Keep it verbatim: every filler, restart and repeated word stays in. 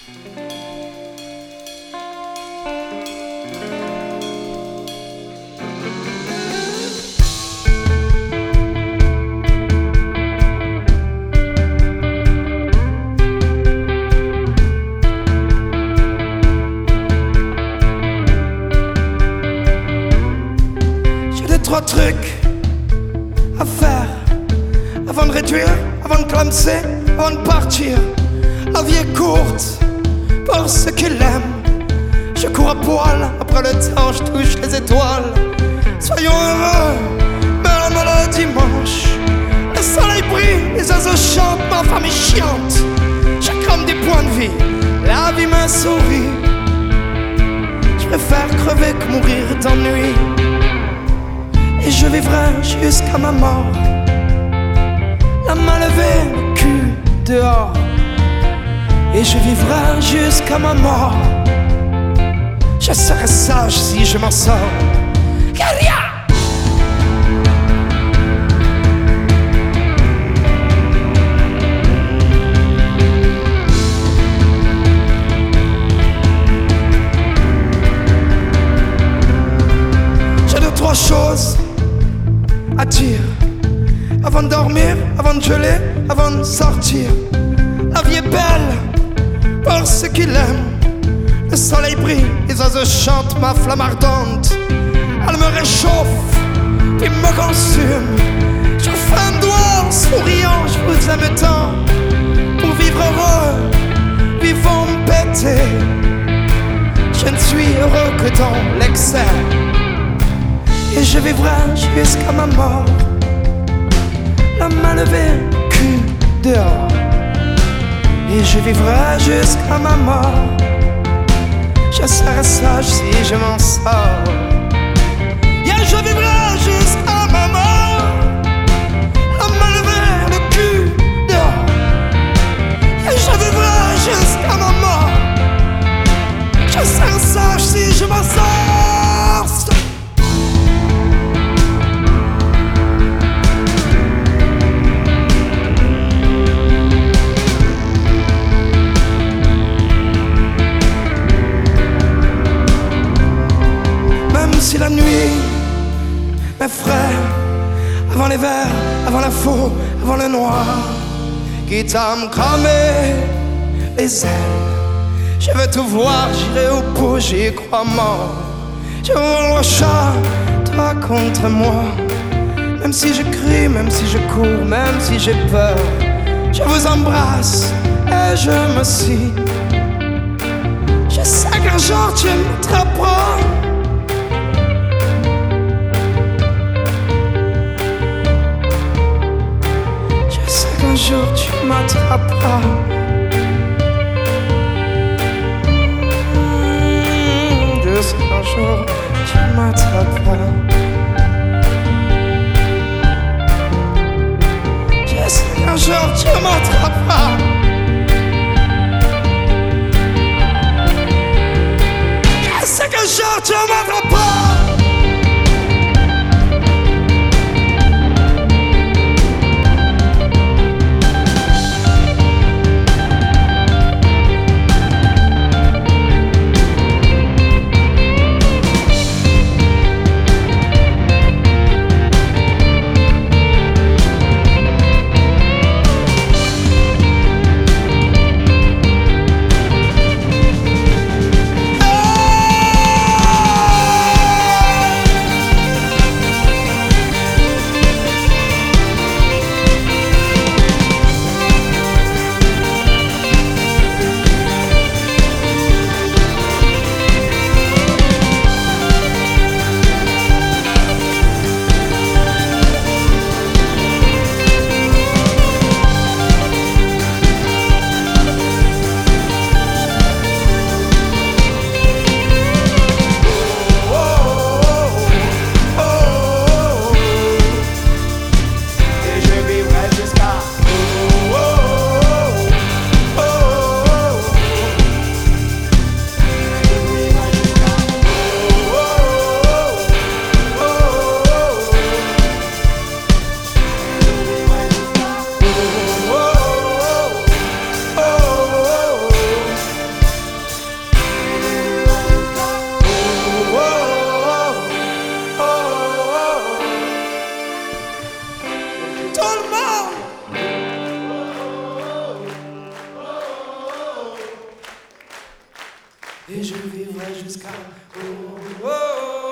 Trois trucs à faire avant de réduire, avant de clamser, avant de partir. La vie est courte pour ceux qui l'aiment. Je cours à poil après le temps, je touche les étoiles. Soyons heureux, belle le dimanche. Le soleil brille, les oiseaux chantent, ma femme est chiante. J'ai comme des points de vie, la vie me sourit. Je préfère crever que mourir d'ennui. Et je vivrai jusqu'à ma mort, la main levée, le cul dehors. Et je vivrai jusqu'à ma mort. Je serai sage si je m'en sors. Guerilla! J'ai deux, trois choses à dire avant de dormir, avant de geler, avant de sortir. La vie est belle pour ceux qui l'aiment. Le soleil brille, les oiseaux chantent, ma flamme ardente. Elle me réchauffe, puis me consume. Je vous fais un doigt en souriant, je vous aime tant. Pour vivre heureux, vivons péter. Je ne suis heureux que dans l'excès. Et je vivrai jusqu'à ma mort, la main levée, cul dehors. Et je vivrai jusqu'à ma mort. Je serai sage si je m'en sors. Yeah, je vivrai jusqu'à ma mort, la main levée, le cul dehors. Et je vivrai jusqu'à ma mort. Je serai sage si je m'en sors. Si la nuit m'effraie, avant les vers, avant la faux, avant le noir, quitte à me cramer les ailes, je veux tout voir, j'irai au bout, j'y crois mort. Je veux le chat, toi contre moi. Même si je crie, même si je cours, même si j'ai peur, je vous embrasse et je me scie. Je sais qu'un jour tu m'attraperas. Un jour tu m'attraperas. Mmh, juste un jour tu m'attraperas. Je sais qu'un jour tu m'attraperas. Je sais qu'un jour tu m'attraperas. jusqu'à... Oh, oh, oh.